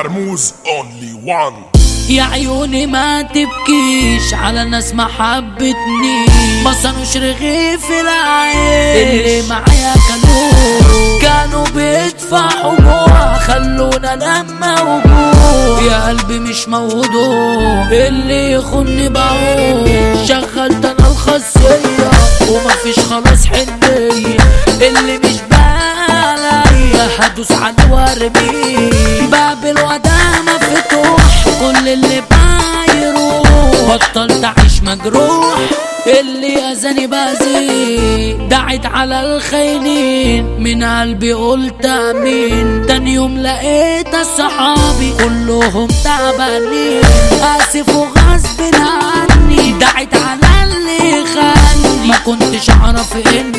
مرموز only one. يا عيوني ما تبكيش على ناس ما حبتني، ما صنوش رغيف العيش اللي معايا كانوا بيدفعوا جوع، خلونا لما وجوع يا قلبي مش موضوع، اللي يخوني بعوق شغلت انا الخاصية ومفيش خلاص حنية، اللي مش عليا هدوس على وارميه، باب الوداع مفتوح كل اللي بايروح، بطلت اعيش مجروح اللي اذاني باذي، دعيت على الخاينين من قلبي قلت امين، تاني يوم لقيت صحابي كلهم تعبانين، اسف وغصب عني دعيت على اللي خاني، ما كنتش اعرف ان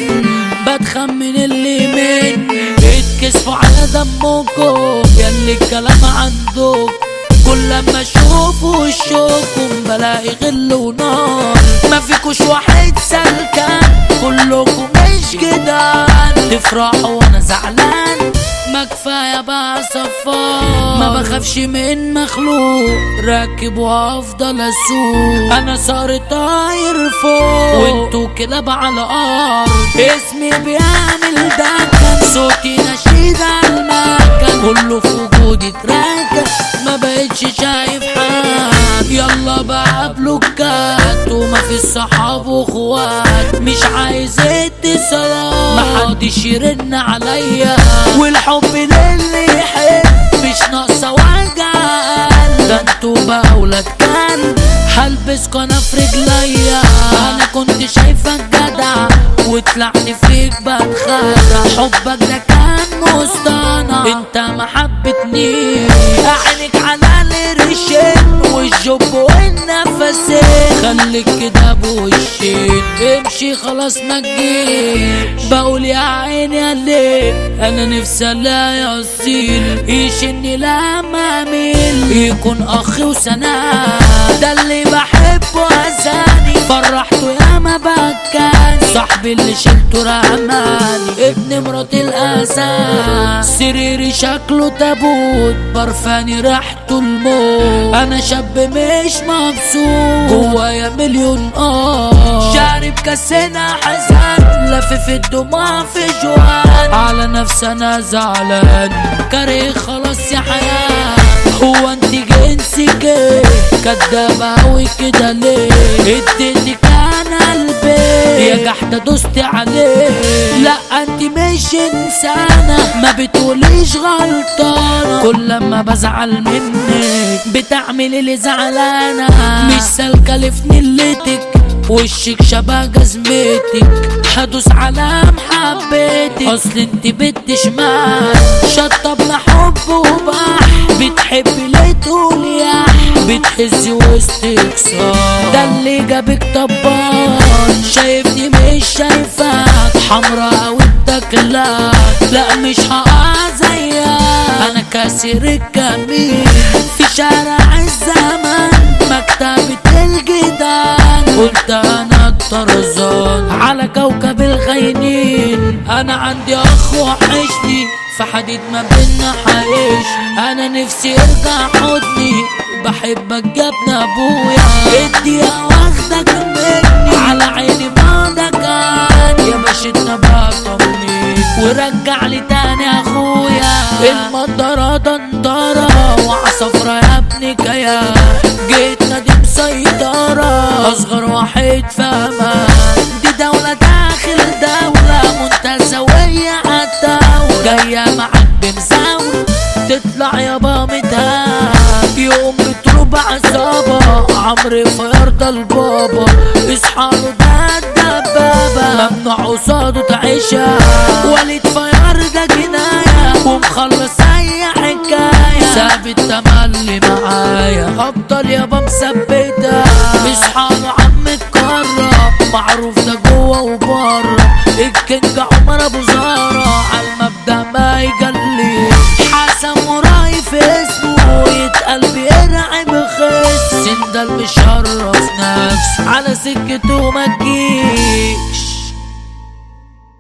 بتخمن اللي مني، اتكسفوا على دمكم ياللي الكلام عندكم، كل لما اشوف وشكم بلاقي غل ونار، ما فيكوش واحد سلكان كلكم مش جدعان، تفرحوا وانا زعلان ما كفايه بقى صفار، ما بخافش من مخلوق راكب وافضل اسوق، انا صار طاير فوق وانتو كلاب على الارض، اسمي بيعمل دكن صوتي نشيد على المكان، كله في وجودي اتركن ما بقتش شايف حد، يلا بقى بلوكات ومفيش صحاب واخوات، مش عايز اتصالات محدش يرن عليا، والحب للي يحب مش ناقصه وجع، ده انتوا بقى ولاد كلب هلبسكوا انا في رجليا، انا كنت شايفك جدع وطلعني فيك بتخدع، حبك ده كان مصطنع انت ما حبتنيش، عينك على القرشين والجب والنفسين، خليك كده بوشين امشي خلاص ما تجيش، بقول يا عيني يا ليل انا نفسي الاقي اصيل يشني لما اميل، يكون اخي وسند ده اللي بحبه اذاني، فرحته يا ما بكاني، صاحبي اللي شلته رماني، ابن مرات الاسد، سريري شكله تابوت، برفاني ريحته الموت، انا شاب مش مبسوط جوايا مليون شارب كاسنا حزن، لفف الدموع في جوان، على نفسي انا زعلان كاره خلاص يا حياة، هو انت جنسك ايه كدابة اوي كده ليه، اديتك انا قلبي يا جحدة دوست عليه، لا انت مش انسانة ما بتقوليش غلطانة، كل لما بزعل منك بتعملي لي زعلانة، مش سالكة لفنلتك وشك شبه جزمتك، هدوس على محبتك اصل انت بنت شمال، شطبنا حب وبح بتحبي ليه تقول يا بتحزي وسطك صار، ده اللي جابك طبان، شايفني مش شايفاك حمرا ودك لا مش هقع زيك، انا كاسر الجميل في شارع الزمان، مكتبة الجدعان قلت انا الطرزان على كوكب الخاينين، انا عندي اخ وحشني في حديد ما بينا حيش، انا نفسي ارجع حضني بحبك جابنا ابويا، ادي واخدك مني على عيني ما ده كان، يا باشتنا بقى طمني ورجع لي تاني اخويا، المنظرة دندرة وعصفرة يا ابني كيا، جيتنا دي مسيطرة اصغر واحد في امان، دي دولة داخل دولة منتزوية عالدولة، جاية معاك بمزاول تطلع يابا متهان، يوم بتروب عصابة عمري فيرضى البابا، اصحى له ده الدبابة ممنوع قصاده تعيشها، وليد فير ده جناية ومخلص اي حكاية، ثابت تملي معايا افضل يابا مثبتها، اصحى له عم اتكرر معروف ده جوه وبره، الكينج عمر ابو زهرة عالمبدأ ما يجلي، حسن مراي في اسمه يتقل بيرعب خس، سندل مشرف نفسه على سكته ما تجيش.